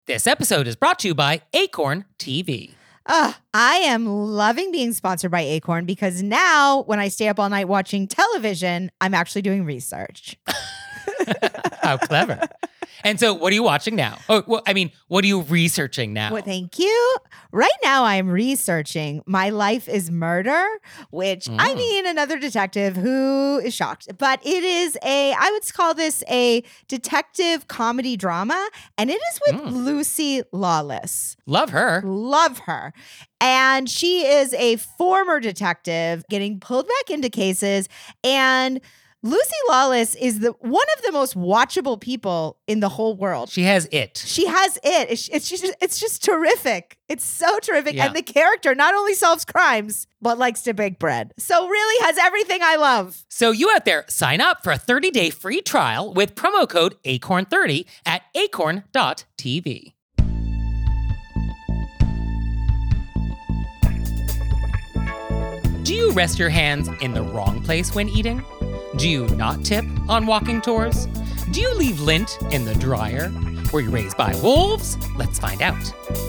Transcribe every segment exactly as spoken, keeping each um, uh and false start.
This episode is brought to you by Acorn T V. Uh, I am loving being sponsored by Acorn because now when I stay up all night watching television, I'm actually doing research. How clever. And so what are you watching now? Oh, well, I mean, what are you researching now? Well, thank you. Right now I'm researching My Life is Murder, which mm. I mean, another detective who is shocked, but it is a, I would call this a detective comedy drama, and it is with mm. Lucy Lawless. Love her. Love her. And she is a former detective getting pulled back into cases, and Lucy Lawless is the one of the most watchable people in the whole world. She has it. She has it. It's, it's, just, it's just terrific. It's so terrific. Yeah. And the character not only solves crimes, but likes to bake bread. So really has everything I love. So you out there, sign up for a thirty-day free trial with promo code acorn thirty at acorn dot t v. Do you rest your hands in the wrong place when eating? Do you not tip on walking tours? Do you leave lint in the dryer? Were you raised by wolves? Let's find out.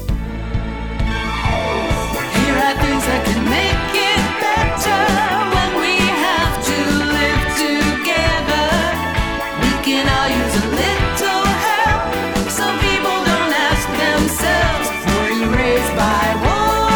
Here are things that can make it better when we have to live together. We can all use a little help. Some people don't ask themselves, were you raised by wolves?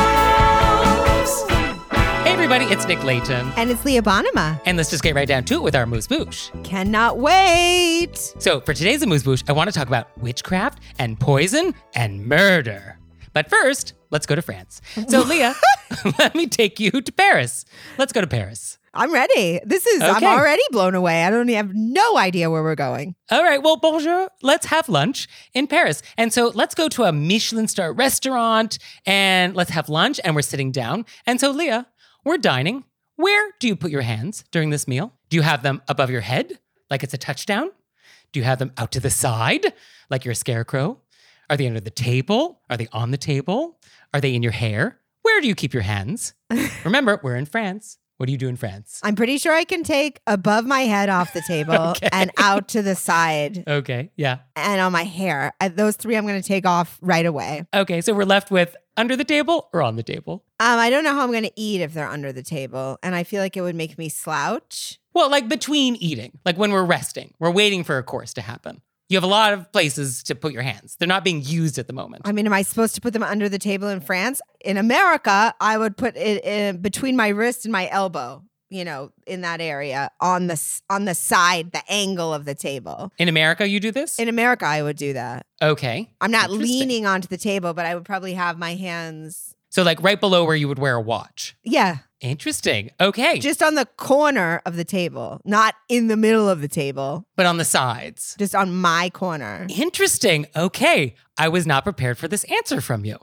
Hey everybody, it's Nick Layton. And it's Leah Bonnema. And let's just get right down to it with our Amuse Bouche. Cannot wait. So for today's Amuse Bouche, I want to talk about witchcraft and poison and murder. But first, let's go to France. So Leah, let me take you to Paris. Let's go to Paris. I'm ready. This is, Okay. I'm already blown away. I don't have no idea where we're going. All right, well, bonjour. Let's have lunch in Paris. And so let's go to a Michelin star restaurant and let's have lunch, and we're sitting down. And so Leah, we're dining. Where do you put your hands during this meal? Do you have them above your head, like it's a touchdown? Do you have them out to the side, like you're a scarecrow? Are they under the table? Are they on the table? Are they in your hair? Where do you keep your hands? Remember, we're in France. What do you do in France? I'm pretty sure I can take above my head off the table Okay. and out to the side Okay, yeah. and on my hair. Uh, Those three I'm going to take off right away. Okay, so we're left with under the table or on the table? Um, I don't know how I'm going to eat if they're under the table, and I feel like it would make me slouch. Well, like between eating, like when we're resting, we're waiting for a course to happen. You have a lot of places to put your hands. They're not being used at the moment. I mean, am I supposed to put them under the table in France? In America, I would put it in between my wrist and my elbow, you know, in that area on the s- on the side, the angle of the table. In America, you do this? In America, I would do that. Okay. I'm not Interesting. leaning onto the table, but I would probably have my hands, So like right below where you would wear a watch. yeah, Interesting. Okay. just on the corner of the table, not in the middle of the table, But on the sides. just on my corner. Interesting. Okay. I was not prepared for this answer from you.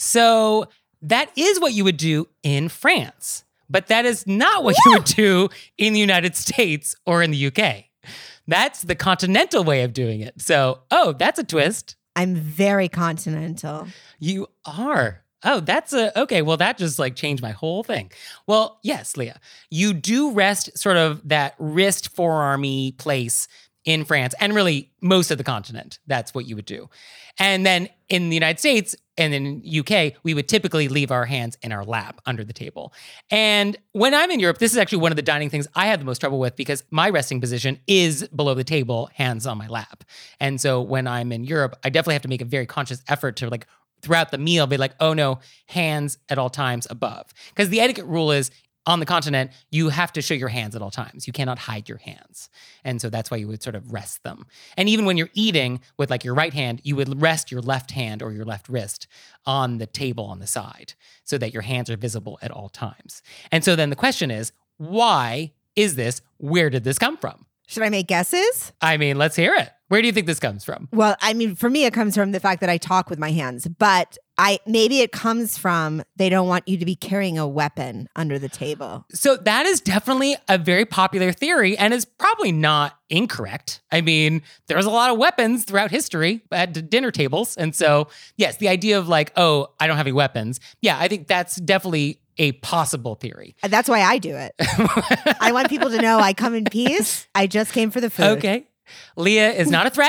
So that is what you would do in France, but that is not what you would do in the United States or in the U K. That's the continental way of doing it. So, oh, that's a twist. I'm very continental. You are. Oh, that's a, okay. Well, that just like changed my whole thing. Well, yes, Leah, you do rest sort of that wrist forearmy place in France and really most of the continent. That's what you would do. And then in the United States and in U K, we would typically leave our hands in our lap under the table. And when I'm in Europe, this is actually one of the dining things I have the most trouble with because my resting position is below the table, hands on my lap. And so when I'm in Europe, I definitely have to make a very conscious effort to like throughout the meal be like, oh no, hands at all times above. Because the etiquette rule is on the continent, you have to show your hands at all times. You cannot hide your hands. And so that's why you would sort of rest them. And even when you're eating with like your right hand, you would rest your left hand or your left wrist on the table on the side so that your hands are visible at all times. And so then the question is, why is this? Where did this come from? Should I make guesses? I mean, let's hear it. Where do you think this comes from? Well, I mean, for me, it comes from the fact that I talk with my hands, but I maybe it comes from they don't want you to be carrying a weapon under the table. So that is definitely a very popular theory and is probably not incorrect. I mean, there's a lot of weapons throughout history at d- dinner tables. And so, yes, the idea of like, oh, I don't have any weapons. Yeah, I think that's definitely a possible theory. That's why I do it. I want people to know I come in peace. I just came for the food. Okay. Leah is not a threat.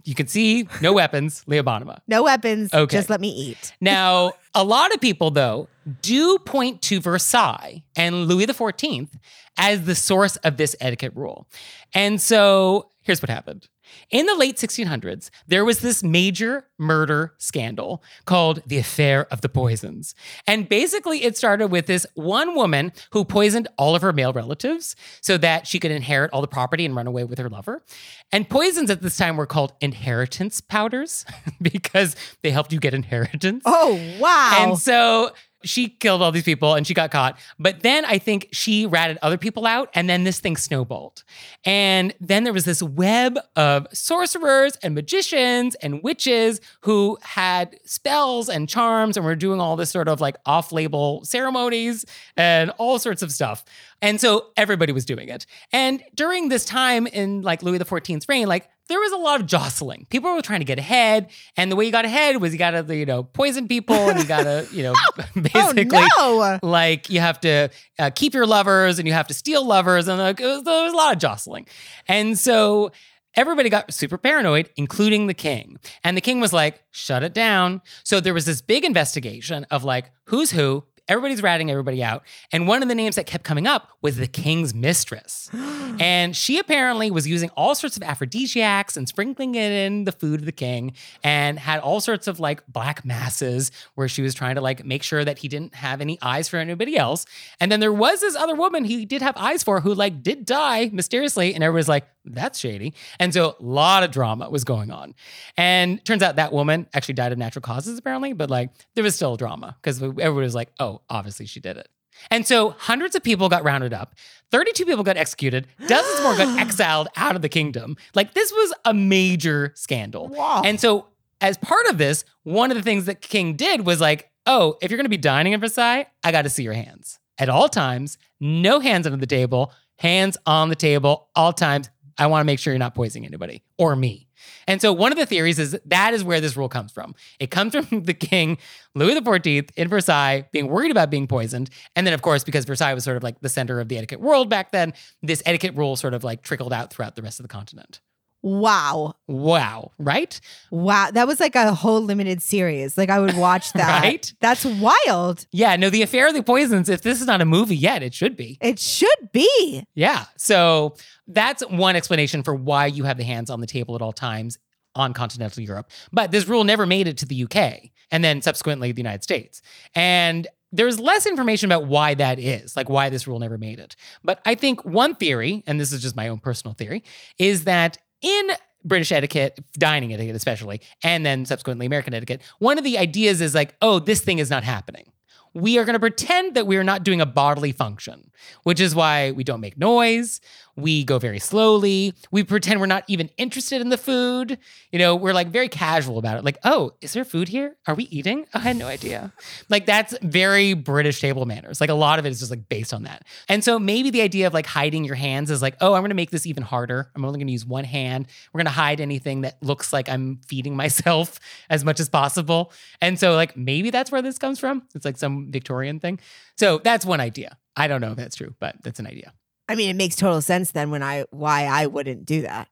You can see no weapons, Leah Bonnema. No weapons. Okay. Just let me eat. Now, a lot of people, though, do point to Versailles and Louis the fourteenth as the source of this etiquette rule. And so here's what happened. In the late sixteen hundreds, there was this major murder scandal called the Affair of the Poisons. And basically, it started with this one woman who poisoned all of her male relatives so that she could inherit all the property and run away with her lover. And poisons at this time were called inheritance powders because they helped you get inheritance. Oh, wow. And so she killed all these people and she got caught. But then I think she ratted other people out and then this thing snowballed. And then there was this web of sorcerers and magicians and witches who had spells and charms and were doing all this sort of like off-label ceremonies and all sorts of stuff. And so everybody was doing it. And during this time in like Louis the fourteenth's reign, like there was a lot of jostling. People were trying to get ahead. And the way you got ahead was you got to, you know, poison people and you got to, you know, basically Oh, no. like you have to uh, keep your lovers and you have to steal lovers. And like, it was, there was a lot of jostling. And so everybody got super paranoid, including the king. And the king was like, shut it down. So there was this big investigation of like, who's who. Everybody's ratting everybody out. And one of the names that kept coming up was the king's mistress. And she apparently was using all sorts of aphrodisiacs and sprinkling it in the food of the king and had all sorts of like black masses where she was trying to like make sure that he didn't have any eyes for anybody else. And then there was this other woman he did have eyes for who like did die mysteriously. And everybody's like, that's shady. And so a lot of drama was going on. And turns out that woman actually died of natural causes apparently, but like there was still drama because everybody was like, oh, obviously she did it. And so hundreds of people got rounded up. thirty-two people got executed. Dozens more got exiled out of the kingdom. Like this was a major scandal. Wow. And so as part of this, one of the things that King did was like, oh, if you're going to be dining in Versailles, I got to see your hands. At all times, no hands under the table, hands on the table, all times. I want to make sure you're not poisoning anybody or me. And so one of the theories is that is where this rule comes from. It comes from the king, Louis the fourteenth, in Versailles, being worried about being poisoned. And then, of course, because Versailles was sort of like the center of the etiquette world back then, this etiquette rule sort of like trickled out throughout the rest of the continent. Wow. Wow, right? Wow. That was like a whole limited series. Like I would watch that. Right? That's wild. Yeah, no, the Affair of the Poisons, if this is not a movie yet, it should be. It should be. Yeah. So that's one explanation for why you have the hands on the table at all times on continental Europe. But this rule never made it to the U K and then subsequently the United States. And there's less information about why that is, like why this rule never made it. But I think one theory, and this is just my own personal theory, is that in British etiquette, dining etiquette especially, and then subsequently American etiquette, one of the ideas is like, oh, this thing is not happening. We are going to pretend that we are not doing a bodily function, which is why we don't make noise. We go very slowly. We pretend we're not even interested in the food. You know, we're like very casual about it. Like, oh, is there food here? Are we eating? Oh, I had no idea. Like that's very British table manners. Like a lot of it is just like based on that. And so maybe the idea of like hiding your hands is like, oh, I'm going to make this even harder. I'm only going to use one hand. We're going to hide anything that looks like I'm feeding myself as much as possible. And so like maybe that's where this comes from. It's like some Victorian thing. So that's one idea. I don't know if that's true, but that's an idea. I mean, it makes total sense then when I why I wouldn't do that.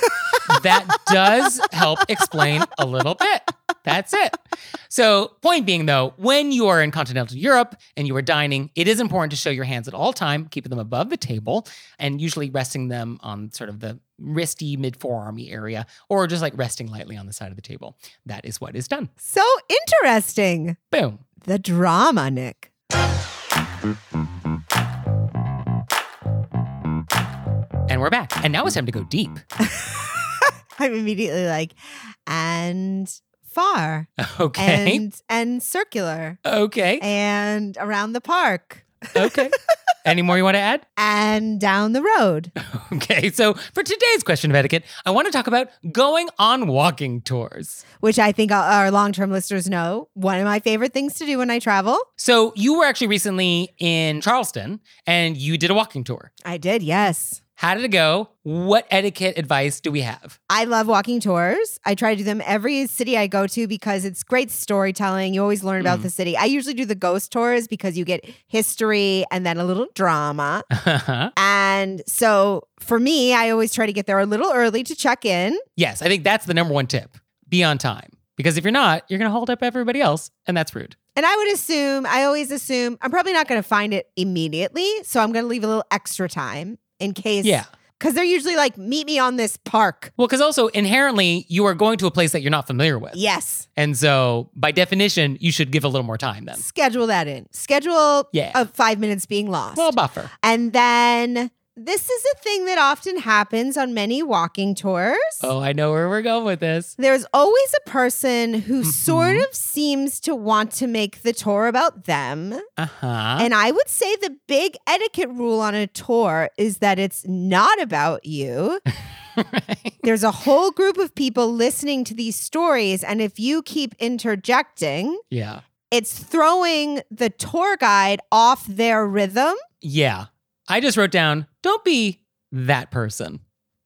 That does help explain a little bit. That's it. So point being though, when you are in continental Europe and you are dining, it is important to show your hands at all time, keeping them above the table and usually resting them on sort of the wristy mid-forearmy area or just like resting lightly on the side of the table. That is what is done. So interesting. Boom. The drama, Nick. And we're back. And now it's time to go deep. I'm immediately like, and far. Okay. And and circular. Okay. And around the park. Okay. Any more you want to add? And down the road. Okay. So for today's question of etiquette, I want to talk about going on walking tours. Which I think our long-term listeners know. One of my favorite things to do when I travel. So you were actually recently in Charleston and you did a walking tour. I did, yes. How did it go? What etiquette advice do we have? I love walking tours. I try to do them every city I go to because it's great storytelling. You always learn about Mm. the city. I usually do the ghost tours because you get history and then a little drama. And so for me, I always try to get there a little early to check in. Yes, I think that's the number one tip. Be on time. Because if you're not, you're going to hold up everybody else, and that's rude. And I would assume, I always assume, I'm probably not going to find it immediately. So I'm going to leave a little extra time in case. Yeah. Because they're usually like, meet me on this park. Well, because also inherently, you are going to a place that you're not familiar with. Yes. And so by definition, you should give a little more time then. Schedule that in. Schedule Yeah. of five minutes being lost. Well, buffer. And then this is a thing that often happens on many walking tours. Oh, I know where we're going with this. There's always a person who Mhm. sort of seems to want to make the tour about them. Uh-huh. And I would say the big etiquette rule on a tour is that it's not about you. Right. There's a whole group of people listening to these stories. And if you keep interjecting, Yeah. it's throwing the tour guide off their rhythm. Yeah. I just wrote down, don't be that person.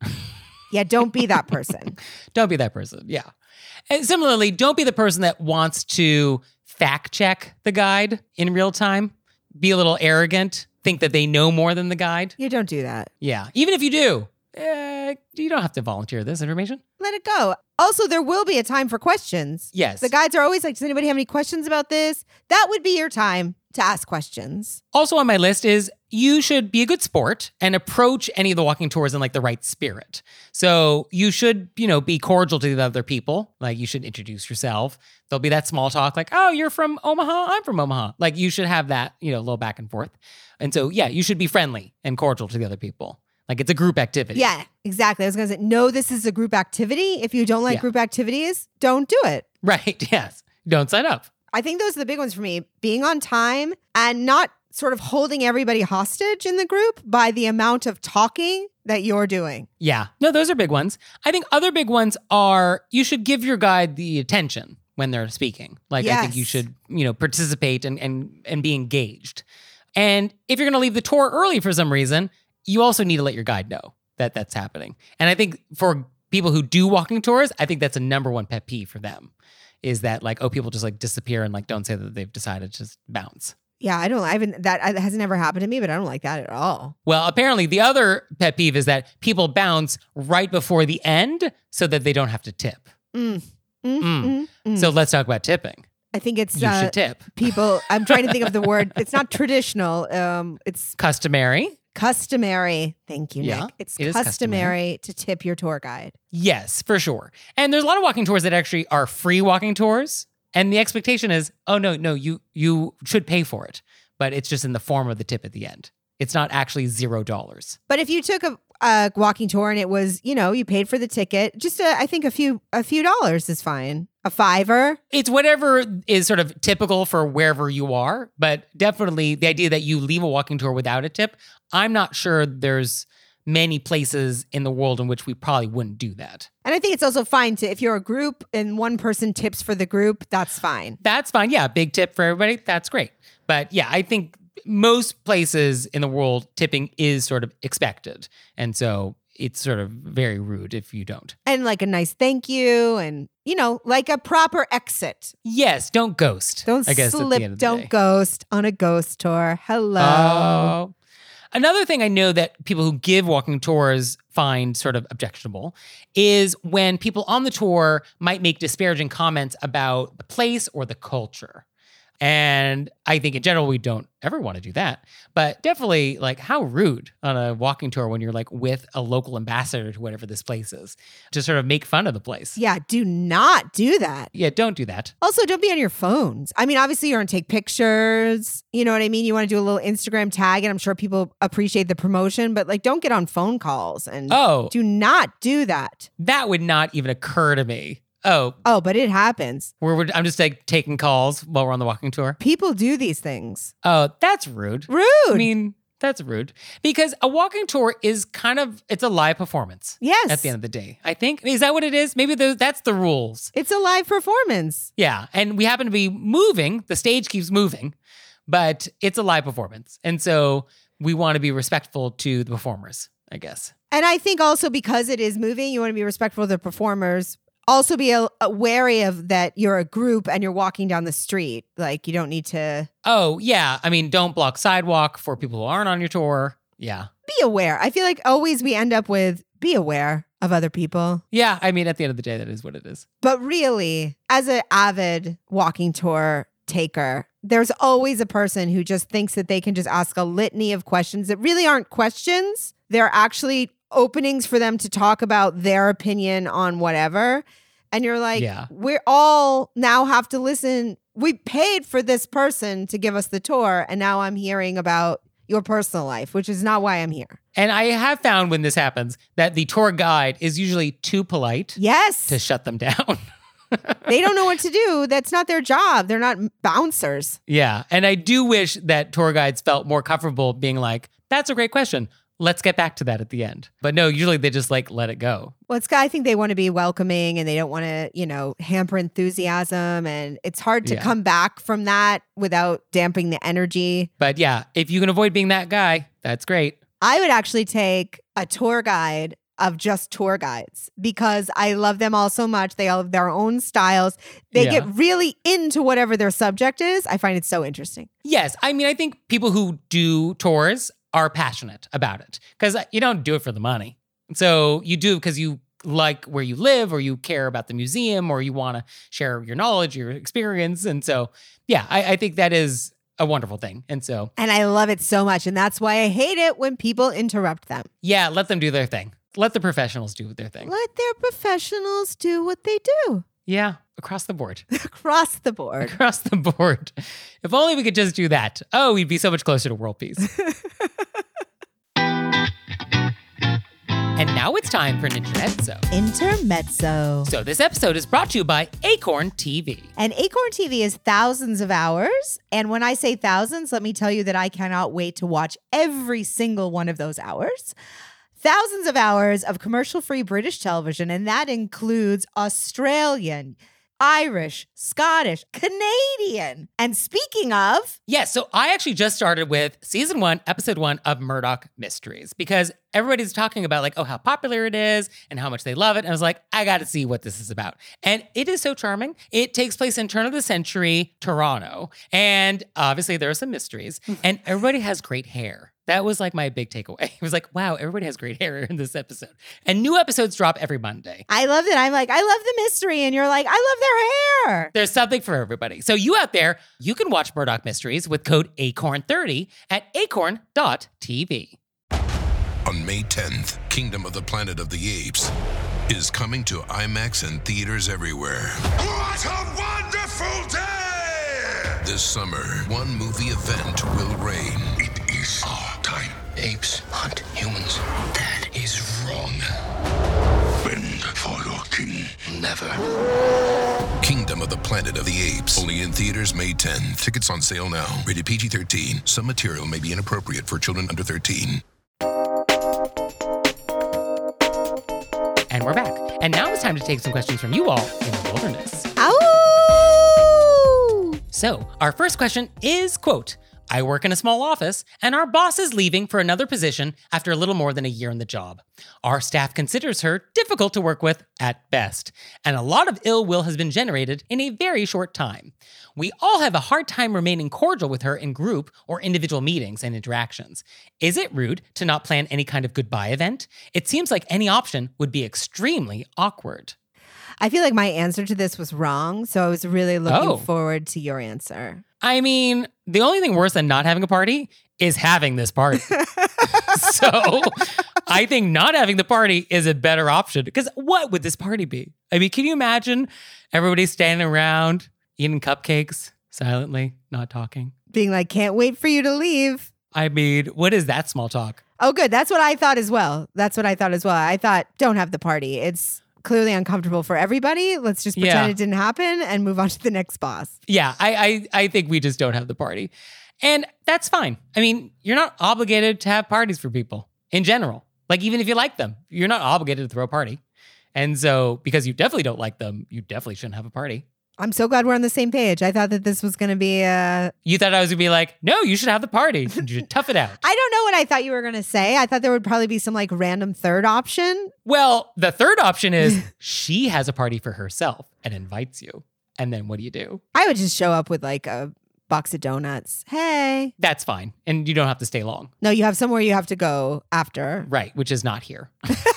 Yeah, don't be that person. Don't be that person. Yeah. And similarly, don't be the person that wants to fact check the guide in real time. Be a little arrogant. Think that they know more than the guide. You don't do that. Yeah. Even if you do, eh, you don't have to volunteer this information. Let it go. Also, there will be a time for questions. Yes. The guides are always like, does anybody have any questions about this? That would be your time to ask questions. Also on my list is you should be a good sport and approach any of the walking tours in like the right spirit. So you should, you know, be cordial to the other people. Like you should introduce yourself. There'll be that small talk like, oh, you're from Omaha. I'm from Omaha. Like you should have that, you know, a little back and forth. And so, yeah, you should be friendly and cordial to the other people. Like it's a group activity. Yeah, exactly. I was going to say, no, this is a group activity. If you don't like Yeah. group activities, don't do it. Right. Yes. Don't sign up. I think those are the big ones for me. Being on time and not sort of holding everybody hostage in the group by the amount of talking that you're doing. Yeah. No, those are big ones. I think other big ones are you should give your guide the attention when they're speaking. Like I think you Yes. should, you know, participate and and and be engaged. And if you're going to leave the tour early for some reason, you also need to let your guide know that that's happening. And I think for people who do walking tours, I think that's a number one pet peeve for them is that like, oh, people just like disappear and like don't say that they've decided to just bounce. Yeah, I don't, I haven't, that that hasn't ever happened to me, but I don't like that at all. Well, apparently the other pet peeve is that people bounce right before the end so that they don't have to tip. Mm. Mm, Mm. mm, mm. So let's talk about tipping. I think it's You uh, should tip. people, I'm trying to think of the word. It's not traditional. Um, It's Customary. customary. Thank you, Yeah, Nick. It's it is customary to tip your tour guide. Yes, for sure. And there's a lot of walking tours that actually are free walking tours. And the expectation is, oh no, no, you you should pay for it. But it's just in the form of the tip at the end. It's not actually zero dollars. But if you took a, a walking tour and it was, you know, you paid for the ticket, just a, I think a few a few dollars is fine. A fiver. It's whatever is sort of typical for wherever you are. But definitely the idea that you leave a walking tour without a tip, I'm not sure there's many places in the world in which we probably wouldn't do that. And I think it's also fine to, if you're a group and one person tips for the group, that's fine. That's fine. Yeah, big tip for everybody. That's great. But yeah, I think most places in the world, tipping is sort of expected. And so it's sort of very rude if you don't. And like a nice thank you and, you know, like a proper exit. Yes, don't ghost. Don't I guess, at the slip, end of the don't day. ghost on a ghost tour. Hello. Oh. Another thing I know that people who give walking tours find sort of objectionable is when people on the tour might make disparaging comments about the place or the culture. And I think in general, we don't ever want to do that. But definitely, like, how rude on a walking tour when you're like with a local ambassador to whatever this place is to sort of make fun of the place. Yeah, do not do that. Yeah, don't do that. Also, don't be on your phones. I mean, obviously, you're going to take pictures. You know what I mean? You want to do a little Instagram tag, and I'm sure people appreciate the promotion, but like, don't get on phone calls and Oh, do not do that. that would not even occur to me. Oh, Oh, but it happens. we're, we're- I'm just like taking calls while we're on the walking tour. People do these things. Oh, that's rude. Rude. I mean, that's rude because a walking tour is kind of, it's a live performance. Yes. At the end of the day, I think. Is that what it is? Maybe the, that's the rules. It's a live performance. Yeah. And we happen to be moving. The stage keeps moving, but it's a live performance. And so we want to be respectful to the performers I guess. And I think also because it is moving, you want to be respectful of the performers. Also be a, a wary of that you're a group and you're walking down the street. Like you don't need to Oh, yeah. I mean, don't block sidewalk for people who aren't on your tour. Yeah. be aware. I feel like always we end up with be aware of other people. Yeah. I mean, at the end of the day, that is what it is. But really, as an avid walking tour taker, there's always a person who just thinks that they can just ask a litany of questions that really aren't questions. They're actually openings for them to talk about their opinion on whatever. And you're like, Yeah. we all now have to listen. We paid for this person to give us the tour. And now I'm hearing about your personal life, which is not why I'm here. And I have found when this happens that the tour guide is usually too polite Yes. to shut them down. They don't know what to do. That's not their job. They're not bouncers. Yeah. And I do wish that tour guides felt more comfortable being like, that's a great question. Let's get back to that at the end. But no, usually they just like let it go. Well, it's, I think they want to be welcoming and they don't want to, you know, hamper enthusiasm. And it's hard to Yeah. come back from that without damping the energy. But yeah, if you can avoid being that guy, that's great. I would actually take a tour guide of just tour guides because I love them all so much. They all have their own styles. They Yeah. get really into whatever their subject is. I find it so interesting. Yes. I mean, I think people who do tours are passionate about it because you don't do it for the money. So you do because you like where you live or you care about the museum or you want to share your knowledge, your experience. And so, yeah, I, I think that is a wonderful thing. And so, And I love it so much. And that's why I hate it when people interrupt them. yeah, let them do their thing. Let the professionals do their thing. Let their professionals do what they do Yeah, across the board. across the board. Across the board. If only we could just do that. Oh, we'd be so much closer to world peace. And now it's time for an intermezzo. Intermezzo. So this episode is brought to you by Acorn T V. And Acorn T V is thousands of hours. And when I say thousands, let me tell you that I cannot wait to watch every single one of those hours. Thousands of hours of commercial-free British television, and that includes Australian, Irish, Scottish, Canadian. And speaking of, Yeah, so I actually just started with season one, episode one of Murdoch Mysteries because everybody's talking about like, oh, how popular it is and how much they love it. And I was like, I got to see what this is about. And it is so charming. It takes place in turn of the century Toronto. And obviously there are some mysteries and everybody has great hair. That was like my big takeaway. It was like, wow, everybody has great hair in this episode. And new episodes drop every Monday. I love it. I'm like, I love the mystery. And you're like, I love their hair. There's something for everybody. So you out there, you can watch Murdoch Mysteries with code A C O R N thirty at acorn dot t v. On May tenth, Kingdom of the Planet of the Apes is coming to IMAX and theaters everywhere. What a wonderful day! This summer, one movie event will reign. It is our time. Apes hunt humans. That is wrong. Bend for your king. Never. Kingdom of the Planet of the Apes. Only in theaters May tenth. Tickets on sale now. Rated P G thirteen. Some material may be inappropriate for children under thirteen. And we're back. And now it's time to take some questions from you all in the wilderness. Ow! So, our first question is, quote, I work in a small office, and our boss is leaving for another position after a little more than a year in the job. Our staff considers her difficult to work with at best, and a lot of ill will has been generated in a very short time. We all have a hard time remaining cordial with her in group or individual meetings and interactions. Is it rude to not plan any kind of goodbye event? It seems like any option would be extremely awkward. I feel like my answer to this was wrong. So I was really looking Oh. forward to your answer. I mean, the only thing worse than not having a party is having this party. So I think not having the party is a better option because what would this party be? I mean, can you imagine everybody standing around eating cupcakes silently, not talking? Being like, can't wait for you to leave. I mean, what is that small talk? Oh, good. That's what I thought as well. That's what I thought as well. I thought, don't have the party. It's clearly uncomfortable for everybody. Let's just pretend Yeah. it didn't happen and move on to the next boss. Yeah, I, I I think we just don't have the party. And that's fine. I mean, you're not obligated to have parties for people in general. Like, even if you like them, you're not obligated to throw a party. And so, because you definitely don't like them, you definitely shouldn't have a party. I'm so glad we're on the same page. I thought that this was going to be a... You thought I was going to be like, no, you should have the party. You should tough it out. I don't know what I thought you were going to say. I thought there would probably be some like random third option. Well, the third option is she has a party for herself and invites you. And then what do you do? I would just show up with like a box of donuts. Hey. That's fine. And you don't have to stay long. No, you have somewhere you have to go after. Right, which is not here.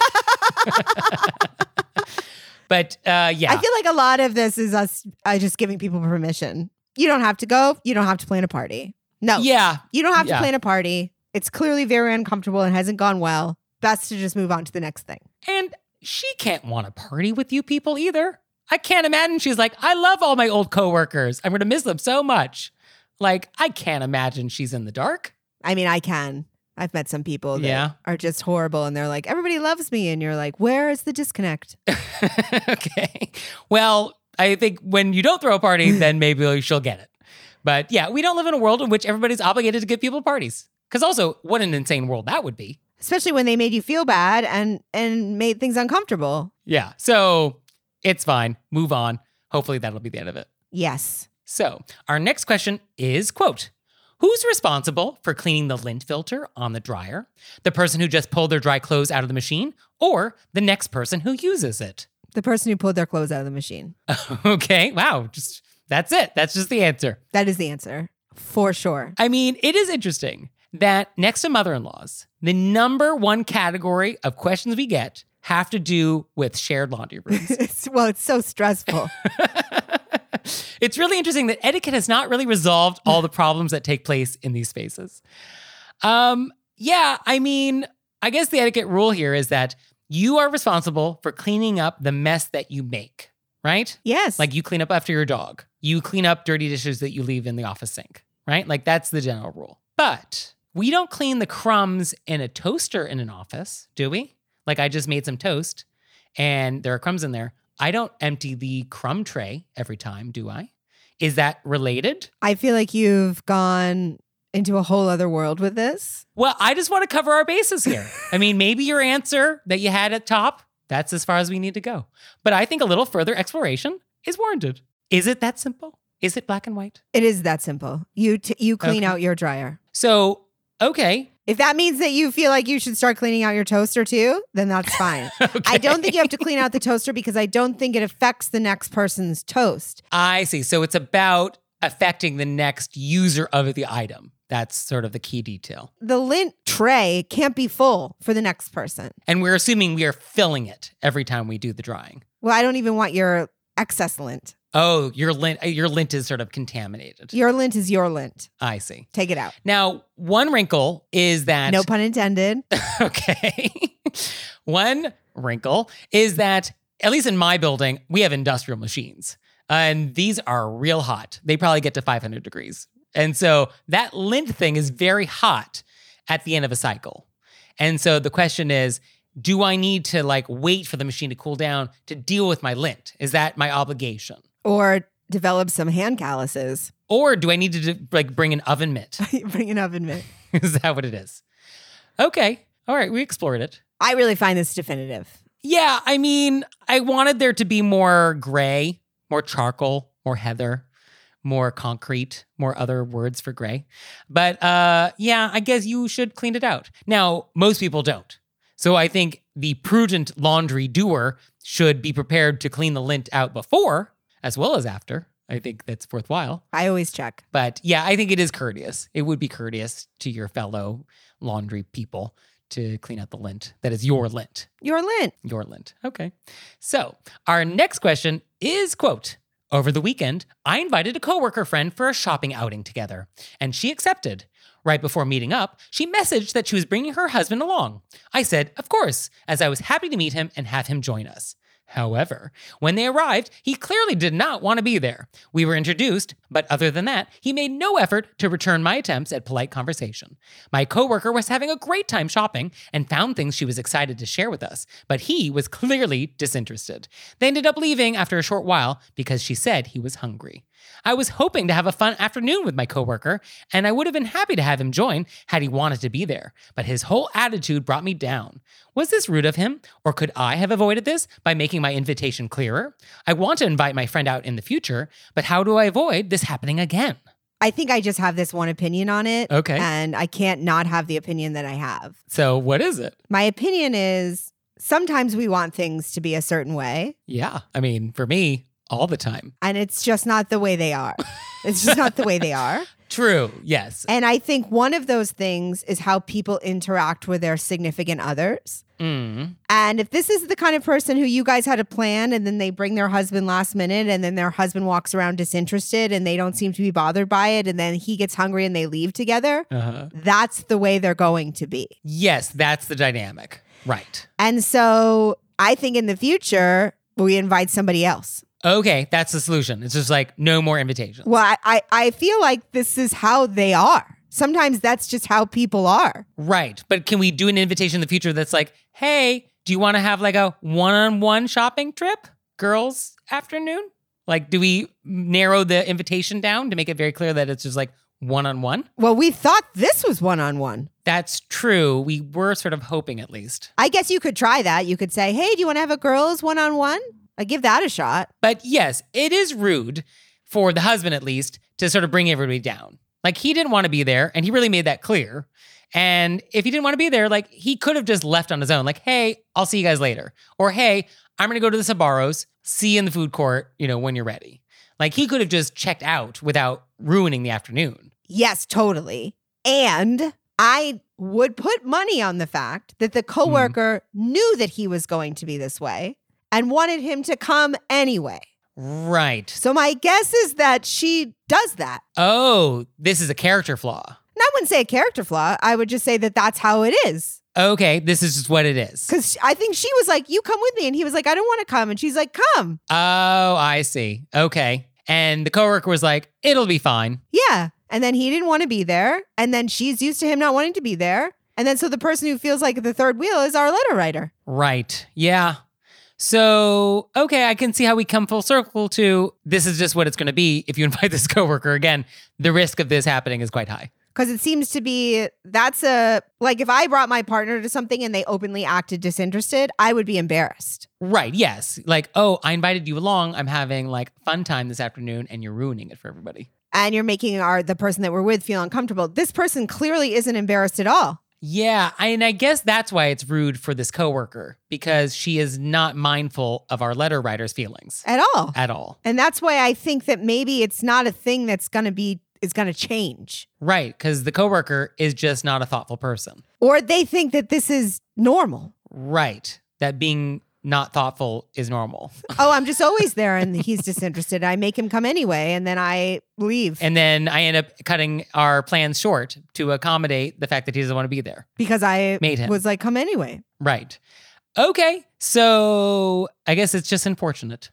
But uh, yeah. I feel like a lot of this is us uh, just giving people permission. You don't have to go. You don't have to plan a party. No. Yeah. You don't have Yeah. to plan a party. It's clearly very uncomfortable and hasn't gone well. Best to just move on to the next thing. And she can't want to party with you people either. I can't imagine she's like, I love all my old coworkers. I'm going to miss them so much. Like, I can't imagine she's in the dark. I mean, I can. I've met some people that Yeah. are just horrible and they're like, everybody loves me. And you're like, where is the disconnect? Okay. Well, I think when you don't throw a party, then maybe she'll get it. But yeah, we don't live in a world in which everybody's obligated to give people parties. Because also, what an insane world that would be. Especially when they made you feel bad and and made things uncomfortable. Yeah. So it's fine. Move on. Hopefully that'll be the end of it. Yes. So our next question is, quote, who's responsible for cleaning the lint filter on the dryer? The person who just pulled their dry clothes out of the machine or the next person who uses it? The person who pulled their clothes out of the machine. Okay. Wow. Just that's it. That's just the answer. That is the answer. For sure. I mean, it is interesting that next to mother-in-laws, the number one category of questions we get have to do with shared laundry rooms. It's, well, it's so stressful. It's really interesting that etiquette has not really resolved all the problems that take place in these spaces. Um, yeah, I mean, I guess the etiquette rule here is that you are responsible for cleaning up the mess that you make, right? Yes. Like you clean up after your dog. You clean up dirty dishes that you leave in the office sink, right? Like that's the general rule. But we don't clean the crumbs in a toaster in an office, do we? Like I just made some toast and there are crumbs in there. I don't empty the crumb tray every time, do I? Is that related? I feel like you've gone into a whole other world with this. Well, I just want to cover our bases here. I mean, maybe your answer that you had at top, that's as far as we need to go. But I think a little further exploration is warranted. Is it that simple? Is it black and white? It is that simple. You t- you clean Okay. out your dryer. So, okay. If that means that you feel like you should start cleaning out your toaster too, then that's fine. I don't think you have to clean out the toaster because I don't think it affects the next person's toast. I see. So it's about affecting the next user of the item. That's sort of the key detail. The lint tray can't be full for the next person. And we're assuming we are filling it every time we do the drying. Well, I don't even want your excess lint. Oh, your lint, your lint is sort of contaminated. Your lint is your lint. I see. Take it out. Now, one wrinkle is that No pun intended. okay. One wrinkle is that, at least in my building, we have industrial machines. And these are real hot. They probably get to five hundred degrees. And so that lint thing is very hot at the end of a cycle. And so the question is, do I need to like wait for the machine to cool down to deal with my lint? Is that my obligation? Or develop some hand calluses. Or do I need to like bring an oven mitt? Bring an oven mitt. Is that what it is? Okay. All right. We explored it. I really find this definitive. Yeah. I mean, I wanted there to be more gray, more charcoal, more heather, more concrete, more other words for gray. But uh, yeah, I guess you should clean it out. Now, most people don't. So I think the prudent laundry doer should be prepared to clean the lint out before as well as after. I think that's worthwhile. I always check. But yeah, I think it is courteous. It would be courteous to your fellow laundry people to clean out the lint. That is your lint. Your lint. Your lint. Okay. So our next question is, quote, over the weekend, I invited a coworker friend for a shopping outing together, and she accepted. Right before meeting up, she messaged that she was bringing her husband along. I said, of course, as I was happy to meet him and have him join us. However, when they arrived, he clearly did not want to be there. We were introduced, but other than that, he made no effort to return my attempts at polite conversation. My coworker was having a great time shopping and found things she was excited to share with us, but he was clearly disinterested. They ended up leaving after a short while because she said he was hungry. I was hoping to have a fun afternoon with my coworker, and I would have been happy to have him join had he wanted to be there, but his whole attitude brought me down. Was this rude of him, or could I have avoided this by making my invitation clearer. I want to invite my friend out in the future, but how do I avoid this happening again? I think I just have this one opinion on it. Okay. And I can't not have the opinion that I have. So what is it? My opinion is sometimes we want things to be a certain way, Yeah. I mean, for me, all the time. and it's just not the way they are. It's just not the way they are. True. Yes. And I think one of those things is how people interact with their significant others. Mm. And if this is the kind of person who you guys had a plan and then they bring their husband last minute and then their husband walks around disinterested and they don't seem to be bothered by it and then he gets hungry and they leave together, Uh-huh. that's the way they're going to be. Yes, that's the dynamic. Right. And so I think in the future, we invite somebody else. Okay, that's the solution. It's just like no more invitations. Well, I, I, I feel like this is how they are. Sometimes that's just how people are. Right. But can we do an invitation in the future that's like, hey, do you want to have like a one-on-one shopping trip? Girls afternoon? Like, do we narrow the invitation down to make it very clear that it's just like one-on-one? Well, we thought this was one-on-one. That's true. We were sort of hoping at least. I guess you could try that. You could say, hey, do you want to have a girls one-on-one? I give that a shot. But yes, it is rude for the husband at least to sort of bring everybody down. Like he didn't want to be there and he really made that clear. And if he didn't want to be there, like he could have just left on his own. Like, hey, I'll see you guys later. Or, hey, I'm going to go to the Sbarro's, see you in the food court, you know, when you're ready. Like he could have just checked out without ruining the afternoon. Yes, totally. And I would put money on the fact that the coworker knew that he was going to be this way and wanted him to come anyway. Right. So my guess is that she does that. Oh, this is a character flaw. And I wouldn't say a character flaw. I would just say that that's how it is. Okay, this is just what it is. Because I think she was like, you come with me. And he was like, I don't want to come. And she's like, come. Oh, I see. Okay. And the coworker was like, it'll be fine. Yeah. And then he didn't want to be there. And then she's used to him not wanting to be there. And then so the person who feels like the third wheel is our letter writer. Right. Yeah. So, okay, I can see how we come full circle to this is just what it's going to be. If you invite this coworker again, the risk of this happening is quite high. Because it seems to be, that's a, like if I brought my partner to something and they openly acted disinterested, I would be embarrassed. Right. Yes. Like, oh, I invited you along. I'm having like fun time this afternoon and you're ruining it for everybody. And you're making our the person that we're with feel uncomfortable. This person clearly isn't embarrassed at all. Yeah, I, and I guess that's why it's rude for this coworker because she is not mindful of our letter writer's feelings At all. at all. And that's why I think that maybe it's not a thing that's going to be, is going to change. Right, because the coworker is just not a thoughtful person. Or they think that this is normal. Right, that being not thoughtful is normal. Oh, I'm just always there and he's disinterested. I make him come anyway and then I leave. And then I end up cutting our plans short to accommodate the fact that he doesn't want to be there. because I Made him. was like, come anyway. Right. Okay, so I guess it's just unfortunate.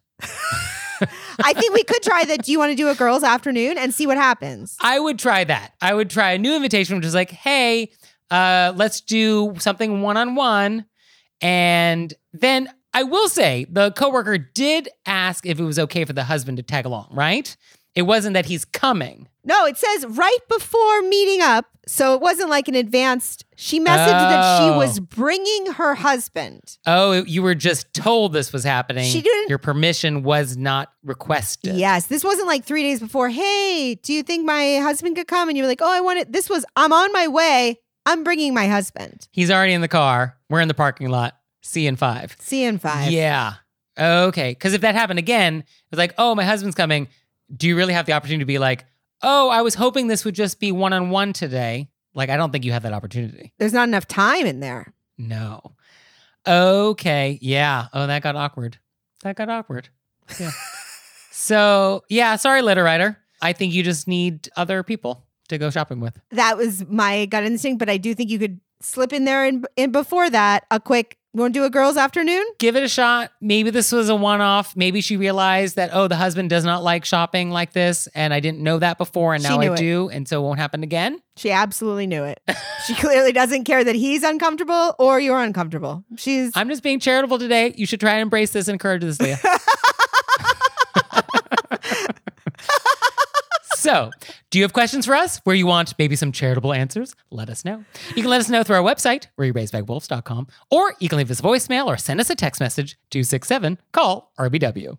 I think we could try that. Do you want to do a girls' afternoon and see what happens? I would try that. I would try a new invitation, which is like, hey, uh, let's do something one-on-one. And then I will say the coworker did ask if it was okay for the husband to tag along, right? It wasn't that he's coming. No, it says right before meeting up. So it wasn't like an advanced. She messaged that she Oh. was bringing her husband. Oh, you were just told this was happening. She didn't- Your permission was not requested. Yes, this wasn't like three days before. Hey, do you think my husband could come? And you were like, oh, I want it. This was, I'm on my way. I'm bringing my husband. He's already in the car. We're in the parking lot. See you in five. See you in five. Yeah. Okay. Because if that happened again, it was like, oh, my husband's coming. Do you really have the opportunity to be like, oh, I was hoping this would just be one-on-one today? Like, I don't think you have that opportunity. There's not enough time in there. No. Okay. Yeah. Oh, that got awkward. That got awkward. Yeah. So, yeah, sorry, letter writer. I think you just need other people to go shopping with. That was my gut instinct, but I do think you could slip in there and in before that a quick, want to do a girls' afternoon? Give it a shot. Maybe this was a one-off. Maybe she realized that, oh, the husband does not like shopping like this, and I didn't know that before, and She now I knew it. do, and so it won't happen again. She absolutely knew it. She clearly doesn't care that he's uncomfortable or you're uncomfortable. She's I'm just being charitable today. You should try and embrace this and encourage this, Leah. So, Do you have questions for us where you want maybe some charitable answers? Let us know. You can let us know through our website, were you raised by wolves dot com, or you can leave us a voicemail or send us a text message, two six seven, call R B W.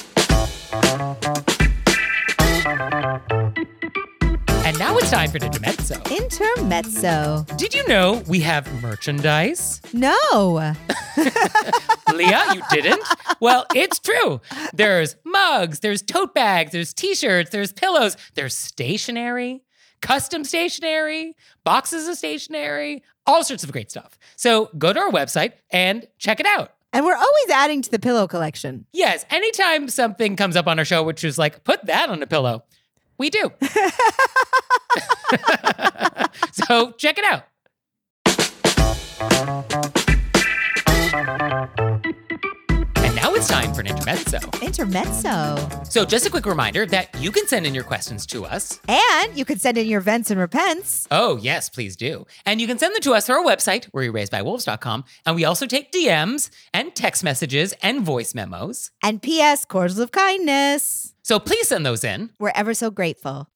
And now it's time for Intermezzo. Intermezzo. Did you know we have merchandise? No. Leah, you didn't? Well, it's true. There's mugs, there's tote bags, there's t-shirts, there's pillows, there's stationery, custom stationery, boxes of stationery, all sorts of great stuff. So go to our website and check it out. And we're always adding to the pillow collection. Yes, anytime something comes up on our show, which is like, put that on a pillow, we do. So check it out. And now it's time for an intermezzo. Intermezzo. So just a quick reminder that you can send in your questions to us. And you can send in your vents and repents. Oh, yes, please do. And you can send them to us through our website, were you raised by wolves dot com. And we also take D Ms and text messages and voice memos. And P S Cordials of Kindness. So please send those in. We're ever so grateful.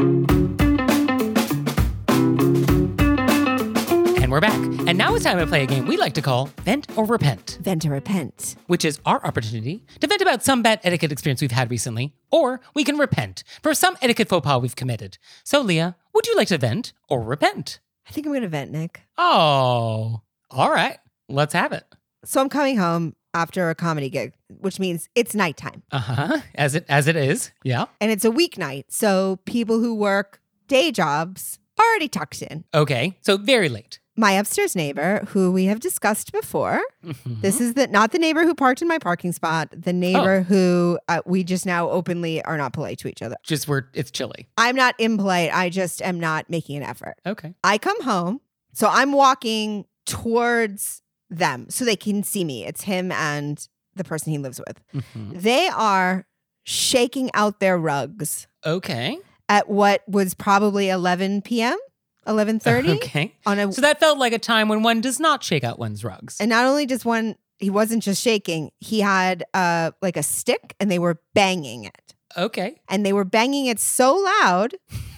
And we're back. And now it's time to play a game we like to call Vent or Repent, Vent or repent. which is our opportunity to vent about some bad etiquette experience we've had recently, or we can repent for some etiquette faux pas we've committed. So, Leah, would you like to vent or repent? I think I'm going to vent, Nick. Oh, all right. Let's have it. So I'm coming home after a comedy gig, which means it's nighttime. Uh-huh. As it as it is. Yeah. And it's a weeknight. So people who work day jobs are already tucked in. Okay. So very late. My upstairs neighbor, who we have discussed before, Mhm. this is the not the neighbor who parked in my parking spot, the neighbor who uh, we just now openly are not polite to each other. Just where it's chilly. I'm not impolite. I just am not making an effort. Okay. I come home. So I'm walking towards them so they can see me. It's him and the person he lives with. Mhm. They are shaking out their rugs Okay. at what was probably eleven p.m., eleven thirty Okay. on a So that felt like a time when one does not shake out one's rugs. and not only just one, he wasn't just shaking, he had uh like a stick and they were banging it. Okay. And they were banging it so loud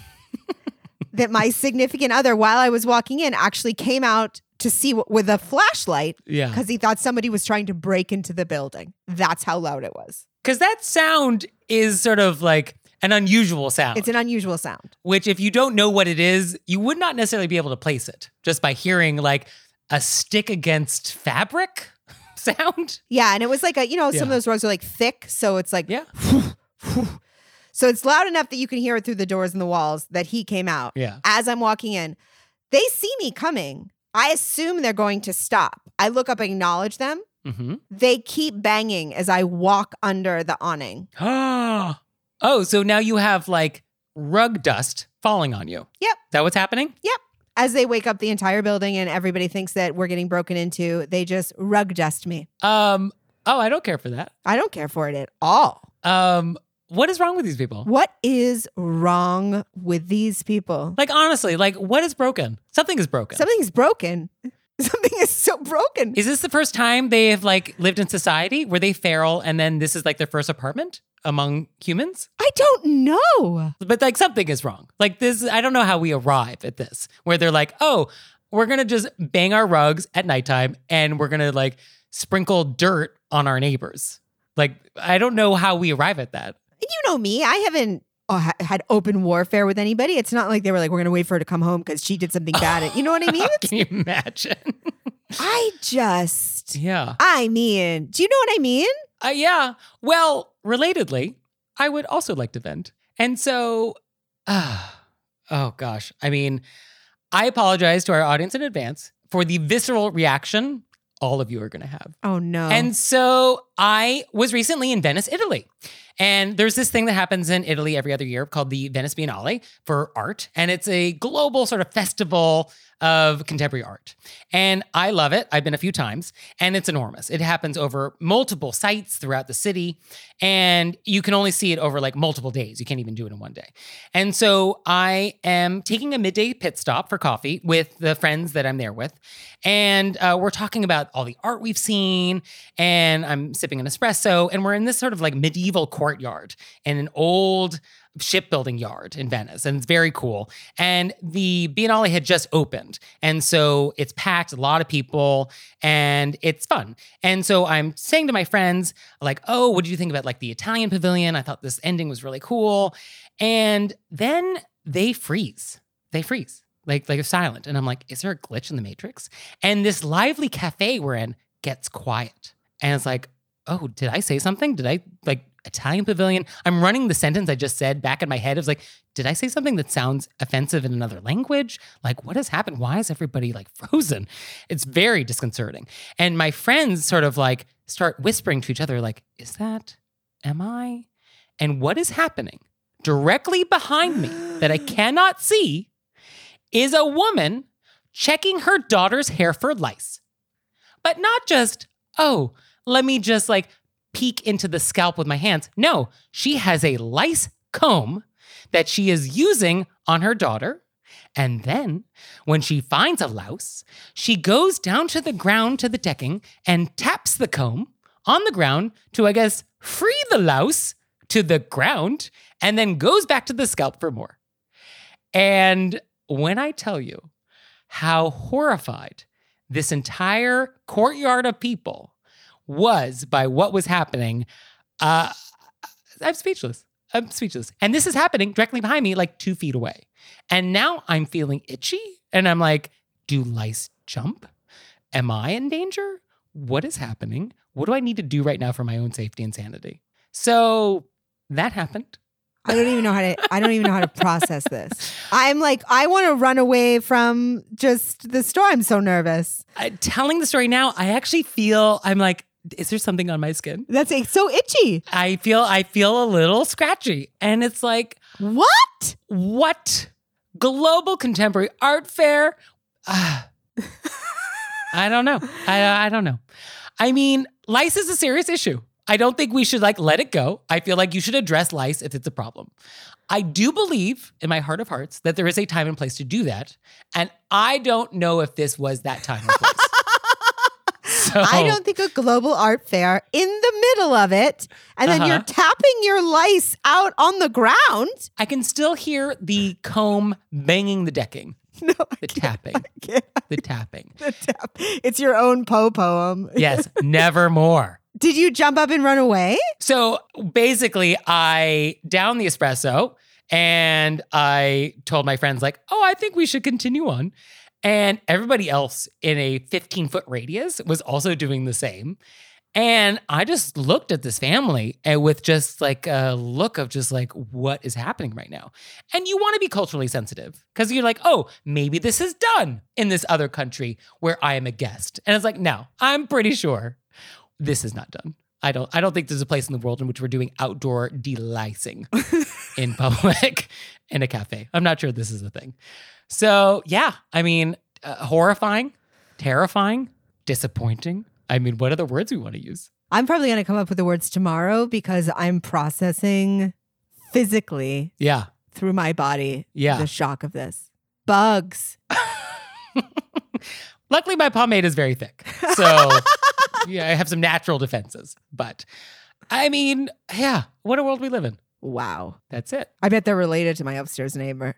that my significant other, while I was walking in, actually came out to see what, with a flashlight Yeah. because he thought somebody was trying to break into the building. That's how loud it was. Because that sound is sort of like an unusual sound. It's an unusual sound. which if you don't know what it is, you would not necessarily be able to place it just by hearing like a stick against fabric sound. Yeah, and it was like a, you know, some Yeah. of those rugs are like thick, so it's like, Yeah. so it's loud enough that you can hear it through the doors and the walls that he came out. Yeah. As I'm walking in, they see me coming. I assume they're going to stop. I look up, acknowledge them. Mm-hmm. They keep banging as I walk under the awning. Oh, so now you have like rug dust falling on you. Yep. Is that what's happening? Yep. As they wake up the entire building and everybody thinks that we're getting broken into, they just rug dust me. Um. Oh, I don't care for that. I don't care for it at all. Um. What is wrong with these people? What is wrong with these people? Like honestly, like what is broken? Something is broken. Something's broken. Something is so broken. Is this the first time they have like lived in society? Were they feral and then this is like their first apartment among humans? I don't know. But like something is wrong. Like this, I don't know how we arrive at this, where they're like, oh, we're gonna just bang our rugs at nighttime and we're gonna like sprinkle dirt on our neighbors. Like, I don't know how we arrive at that. You know me. I haven't uh, ha- had open warfare with anybody. It's not like they were like, we're going to wait for her to come home because she did something bad. You know what I mean? It's- Can you imagine? I just, Yeah. I mean, do you know what I mean? Uh, yeah. Well, relatedly, I would also like to vent. And so, uh, oh gosh. I mean, I apologize to our audience in advance for the visceral reaction all of you are going to have. Oh, no. And so I was recently in Venice, Italy. And there's this thing that happens in Italy every other year called the Venice Biennale for art. And it's a global sort of festival of contemporary art. And I love it. I've been a few times and it's enormous. It happens over multiple sites throughout the city. And you can only see it over like multiple days. You can't even do it in one day. And so I am taking a midday pit stop for coffee with the friends that I'm there with. And uh, we're talking about all the art we've seen. And I'm sipping an espresso. And we're in this sort of like medieval courtyard in an old shipbuilding yard in Venice, and it's very cool. And the Biennale had just opened, and so it's packed, a lot of people, and it's fun. And so I'm saying to my friends, like, oh, what did you think about like the Italian pavilion? I thought this ending was really cool. And then they freeze. They freeze. Like, like silent. And I'm like, is there a glitch in the Matrix? And this lively cafe we're in gets quiet. And it's like, oh, did I say something? Did I like Italian pavilion? I'm running the sentence I just said back in my head. It was like, did I say something that sounds offensive in another language? Like, what has happened? Why is everybody like frozen? It's very disconcerting. And my friends sort of like start whispering to each other, like, is that, am I? And what is happening directly behind me that I cannot see is a woman checking her daughter's hair for lice. But not just, oh, let me just like peek into the scalp with my hands. No, she has a lice comb that she is using on her daughter. And then when she finds a louse, she goes down to the ground to the decking and taps the comb on the ground to, I guess, free the louse to the ground and then goes back to the scalp for more. And when I tell you how horrified this entire courtyard of people was by what was happening, uh, I'm speechless. I'm speechless. And this is happening directly behind me, like two feet away. And now I'm feeling itchy. And I'm like, do lice jump? Am I in danger? What is happening? What do I need to do right now for my own safety and sanity? So that happened. I don't even know how to I don't even know how to process this. I'm like, I want to run away from just the store. I'm so nervous. Uh, telling the story now, I actually feel, I'm like, is there something on my skin? That's it's so itchy. I feel, I feel a little scratchy. And it's like, What? what? Global Contemporary Art Fair? Uh, I don't know. I, I don't know. I mean, lice is a serious issue. I don't think we should like let it go. I feel like you should address lice if it's a problem. I do believe in my heart of hearts that there is a time and place to do that. And I don't know if this was that time and place. So, I don't think a global art fair in the middle of it, and then Uh-huh. you're tapping your lice out on the ground. I can still hear the comb banging the decking. No, I The can't. tapping. I can't. The tapping. The tap. It's your own Poe poem. Yes, nevermore. Did you jump up and run away? So basically, I downed the espresso and I told my friends, like, oh, I think we should continue on. And everybody else in a fifteen foot radius was also doing the same. And I just looked at this family and with just like a look of just like, what is happening right now? And you want to be culturally sensitive because you're like, oh, maybe this is done in this other country where I am a guest. And it's like, no, I'm pretty sure this is not done. I don't I don't think there's a place in the world in which we're doing outdoor delicing in public in a cafe. I'm not sure this is a thing. So yeah, I mean, uh, horrifying, terrifying, disappointing. I mean, what other words we want to use? I'm probably going to come up with the words tomorrow because I'm processing physically Yeah, through my body Yeah. the shock of this. Bugs. luckily my pomade is very thick. So yeah, I have some natural defenses. But I mean, yeah, what a world we live in. Wow. That's it. I bet they're related to my upstairs neighbor.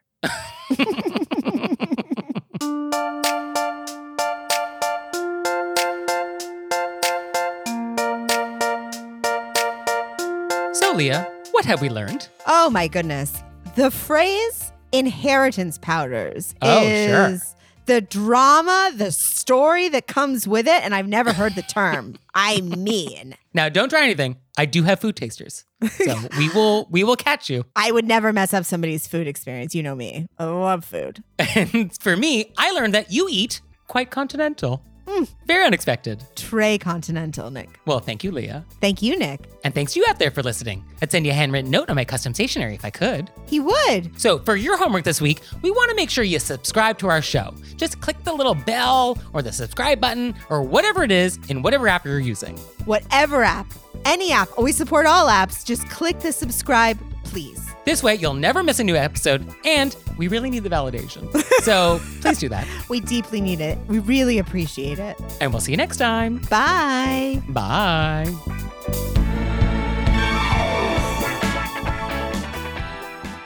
So Leah, what have we learned? Oh my goodness. The phrase inheritance powders Oh, is sure. the drama, the story that comes with it. And I've never heard the term. I mean, Now, don't try anything. I do have food tasters. So we will we will catch you. I would never mess up somebody's food experience. You know me. I love food. And for me, I learned that you eat quite continental. Very unexpected. Trey Continental, Nick. Well, thank you, Leah. Thank you, Nick. And thanks to you out there for listening. I'd send you a handwritten note on my custom stationery if I could. He would. So for your homework this week, we want to make sure you subscribe to our show. Just click the little bell or the subscribe button or whatever it is in whatever app you're using. Whatever app, any app, we support all apps. Just click the subscribe, please. This way, you'll never miss a new episode, and we really need the validation. So please do that. We deeply need it. We really appreciate it. And we'll see you next time. Bye. Bye.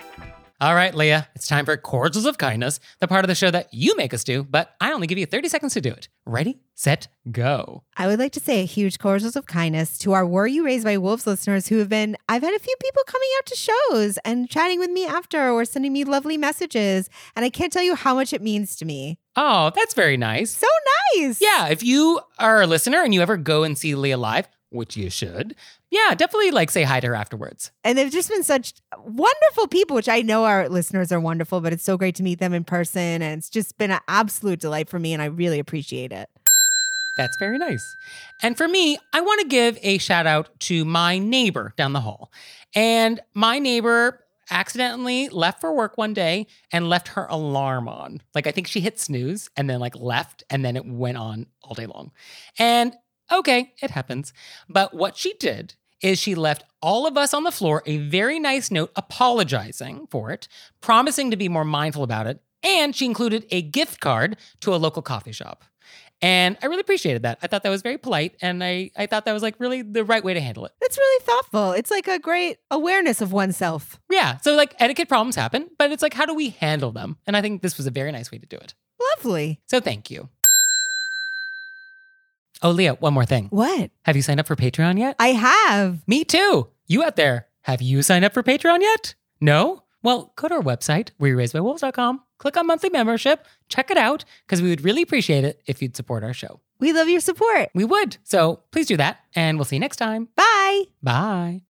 All right, Leah, it's time for Cordials of Kindness, the part of the show that you make us do, but I only give you thirty seconds to do it. Ready, set, go. I would like to say a huge cordials of kindness to our Were You Raised by Wolves listeners who have been, I've had a few people coming out to shows and chatting with me after or sending me lovely messages. And I can't tell you how much it means to me. Oh, that's very nice. So nice. Yeah, if you are a listener and you ever go and see Leah live, which you should, yeah, definitely like say hi to her afterwards. And they've just been such wonderful people, which I know our listeners are wonderful, but it's so great to meet them in person. And it's just been an absolute delight for me. And I really appreciate it. That's very nice. And for me, I want to give a shout out to my neighbor down the hall. And my neighbor accidentally left for work one day and left her alarm on. Like, I think she hit snooze and then like left and then it went on all day long. And okay, it happens. But what she did is she left all of us on the floor a very nice note apologizing for it, promising to be more mindful about it. And she included a gift card to a local coffee shop. And I really appreciated that. I thought that was very polite. And I, I thought that was like really the right way to handle it. That's really thoughtful. It's like a great awareness of oneself. Yeah. So like etiquette problems happen, but it's like, how do we handle them? And I think this was a very nice way to do it. Lovely. So thank you. Oh, Leah, one more thing. What? Have you signed up for Patreon yet? I have. Me too. You out there, have you signed up for Patreon yet? No? Well, go to our website, were you raised by wolves dot com, click on monthly membership, check it out, because we would really appreciate it if you'd support our show. We love your support. We would. So please do that, and we'll see you next time. Bye. Bye.